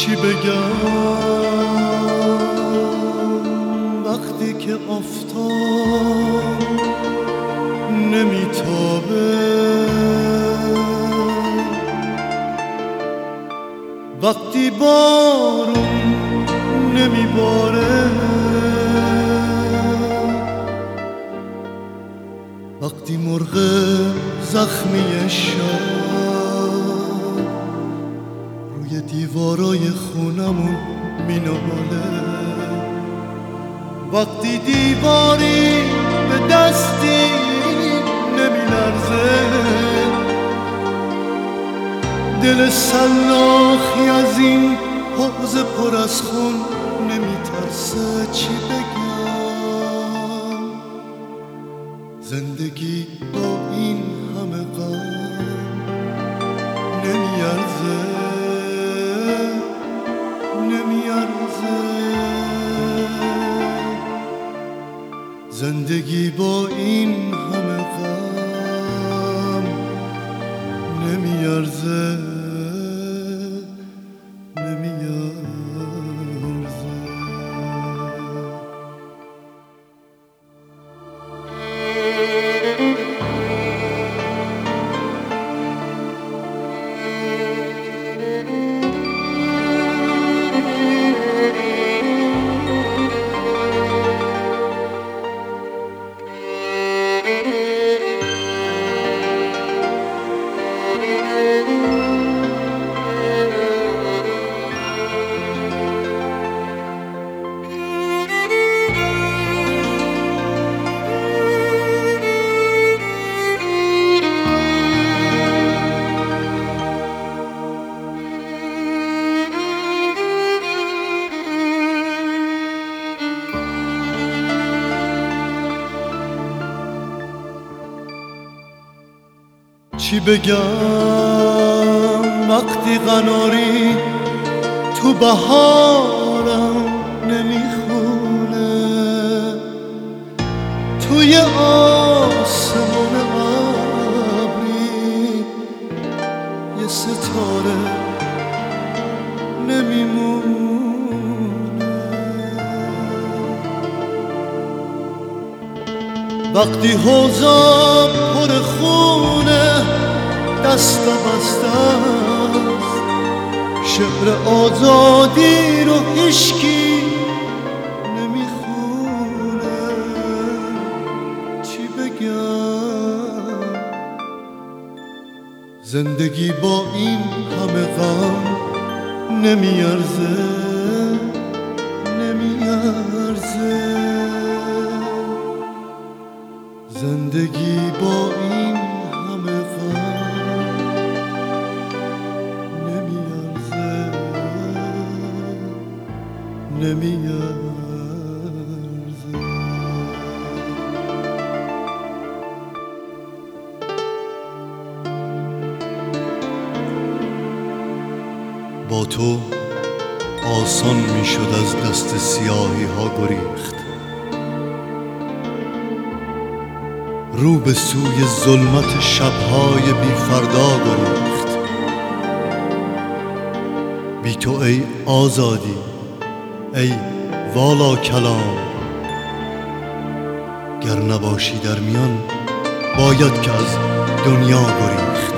چی بگم وقتی که آفتاب نمیتابه، وقتی بارون نمیباره، وقتی مرغ زخمی شب روی دیوارای خونمون میناله، وقتی دیواری به دستی نمیلرزه، دل سلاخی از این حوض پر از خون نمیترسه. چی بگم زندگی با این همه غم نمیارزه، نمیارزه. زندگی با این همه غم نمیارزه، نمیارزه. چی بگم وقتی قناری تو بهارم نمیخونه، توی آسمون ابری یه ستاره نمیمونه، وقتی حوضم پر خونه دست بسته است، شعر آزادی رو هیچکی نمیخونه. چی بگم زندگی با این همه غم نمیارزه، نمیارزه. زندگی با این همه غم نمیارزه، نمیارزه. با تو آسان میشد از دست سیاهی ها گریخت، رو به سوی ظلمت شبهای بی فردا گریخت. بی تو ای آزادی، ای والا کلام، گر نباشی در میان باید که از دنیا گریخت.